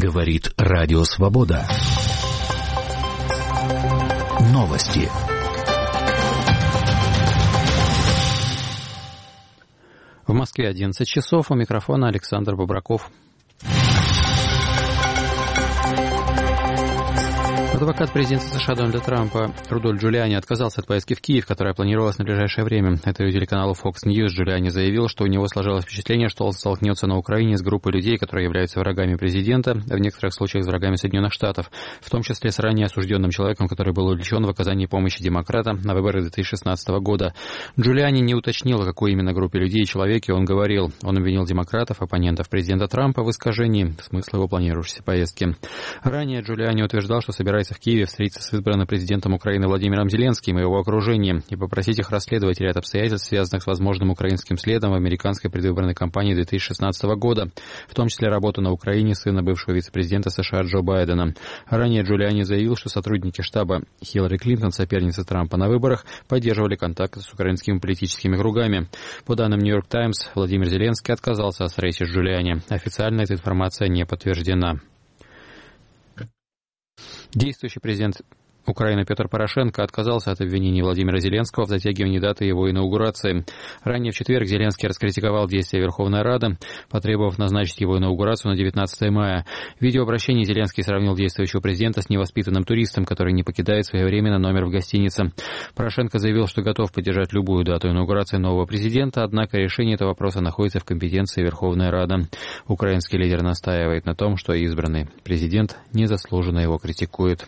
Говорит Радио Свобода. Новости. В Москве 11 часов. У микрофона Александр Бобраков. Адвокат президента США Дональда Трампа Рудольф Джулиани отказался от поездки в Киев, которая планировалась на ближайшее время. Это телеканалу Fox News. Джулиани заявил, что у него сложилось впечатление, что он столкнется на Украине с группой людей, которые являются врагами президента, в некоторых случаях с врагами Соединенных Штатов, в том числе с ранее осужденным человеком, который был увлечен в оказании помощи демократам на выборах 2016 года. Джулиани не уточнил, о какой именно группе людей и человеке он говорил. Он обвинил демократов, оппонентов президента Трампа, в искажении смысла его планирующейся поездки. Ранее Джулиани утверждал, что собирается в Киеве встретиться с избранным президентом Украины Владимиром Зеленским и его окружением и попросить их расследовать ряд обстоятельств, связанных с возможным украинским следом в американской предвыборной кампании 2016 года, в том числе работу на Украине сына бывшего вице-президента США Джо Байдена. Ранее Джулиани заявил, что сотрудники штаба Хиллари Клинтон, соперницы Трампа на выборах, поддерживали контакты с украинскими политическими кругами. По данным Нью-Йорк Таймс, Владимир Зеленский отказался от встречи с Джулиани. Официально эта информация не подтверждена. Действующий президент Украины Петр Порошенко отказался от обвинений Владимира Зеленского в затягивании даты его инаугурации. Ранее в четверг Зеленский раскритиковал действия Верховной Рады, потребовав назначить его инаугурацию на 19 мая. В видеообращении Зеленский сравнил действующего президента с невоспитанным туристом, который не покидает своевременно номер в гостинице. Порошенко заявил, что готов поддержать любую дату инаугурации нового президента, однако решение этого вопроса находится в компетенции Верховной Рады. Украинский лидер настаивает на том, что избранный президент незаслуженно его критикует.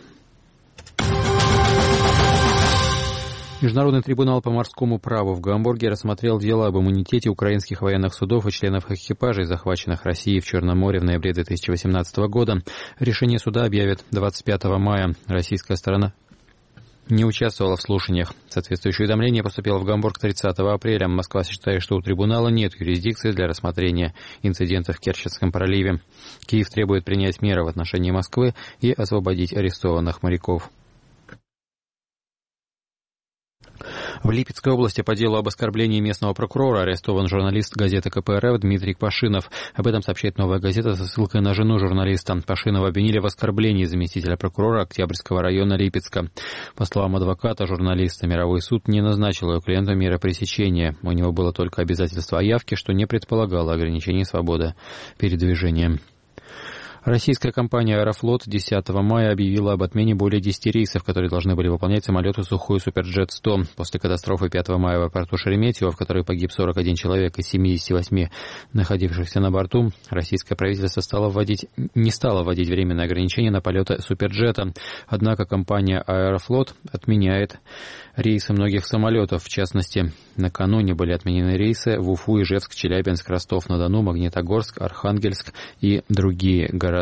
Международный трибунал по морскому праву в Гамбурге рассмотрел дело об иммунитете украинских военных судов и членов экипажей, захваченных Россией в Черном море в ноябре 2018 года. Решение суда объявят 25 мая. Российская сторона не участвовала в слушаниях. Соответствующее уведомление поступило в Гамбург 30 апреля. Москва считает, что у трибунала нет юрисдикции для рассмотрения инцидентов в Керченском проливе. Киев требует принять меры в отношении Москвы и освободить арестованных моряков. В Липецкой области по делу об оскорблении местного прокурора арестован журналист газеты КПРФ Дмитрий Пашинов. Об этом сообщает «Новая газета» со ссылкой на жену журналиста. Пашинова обвинили в оскорблении заместителя прокурора Октябрьского района Липецка. По словам адвоката журналиста, мировой суд не назначил его клиенту меры пресечения. У него было только обязательство о явке, что не предполагало ограничений свободы передвижения. Российская компания «Аэрофлот» 10 мая объявила об отмене более 10 рейсов, которые должны были выполнять самолеты «Сухой Суперджет-100». После катастрофы 5 мая в аэропорту Шереметьево, в которой погиб 41 человек из 78 находившихся на борту, российское правительство не стало вводить временные ограничения на полеты «Суперджета». Однако компания «Аэрофлот» отменяет рейсы многих самолетов. В частности, накануне были отменены рейсы в Уфу, Ижевск, Челябинск, Ростов-на-Дону, Магнитогорск, Архангельск и другие города.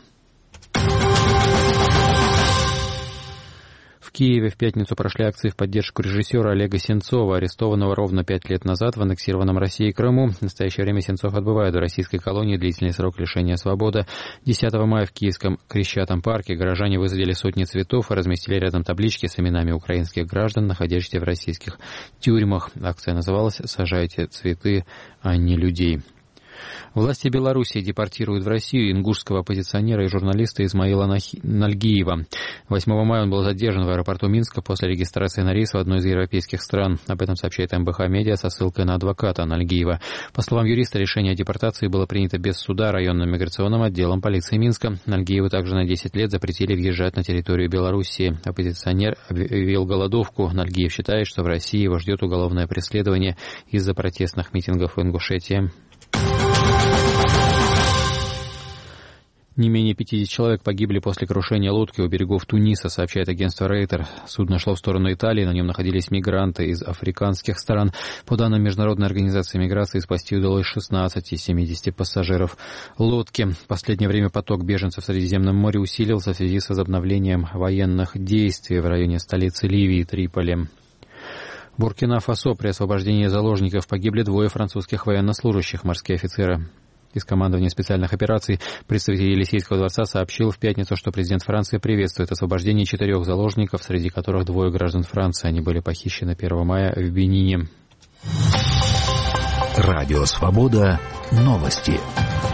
В Киеве в пятницу прошли акции в поддержку режиссера Олега Сенцова, арестованного ровно 5 лет назад в аннексированном Россией Крыму. В настоящее время Сенцов отбывает в российской колонии длительный срок лишения свободы. 10 мая в Киевском Крещатом парке горожане высадили сотни цветов и разместили рядом таблички с именами украинских граждан, находящихся в российских тюрьмах. Акция называлась «Сажайте цветы, а не людей». Власти Белоруссии депортируют в Россию ингушского оппозиционера и журналиста Исмаила Нальгиева. 8 мая он был задержан в аэропорту Минска после регистрации на рейс в одной из европейских стран. Об этом сообщает МБХ Медиа со ссылкой на адвоката Нальгиева. По словам юриста, решение о депортации было принято без суда районным миграционным отделом полиции Минска. Нальгиеву также на 10 лет запретили въезжать на территорию Белоруссии. Оппозиционер объявил голодовку. Нальгиев считает, что в России его ждет уголовное преследование из-за протестных митингов в Ингушетии. Не менее 50 человек погибли после крушения лодки у берегов Туниса, сообщает агентство Рейтер. Судно шло в сторону Италии, на нем находились мигранты из африканских стран. По данным Международной организации миграции, спасти удалось 16 из 70 пассажиров лодки. В последнее время поток беженцев в Средиземном море усилился в связи с возобновлением военных действий в районе столицы Ливии Триполи. В Буркина-Фасо при освобождении заложников погибли 2 французских военнослужащих, морские офицеры. Из командования специальных операций представитель Елисейского дворца сообщил в пятницу, что президент Франции приветствует освобождение 4 заложников, среди которых 2 граждан Франции. Они были похищены 1 мая в Бенине. Радио «Свобода». Новости.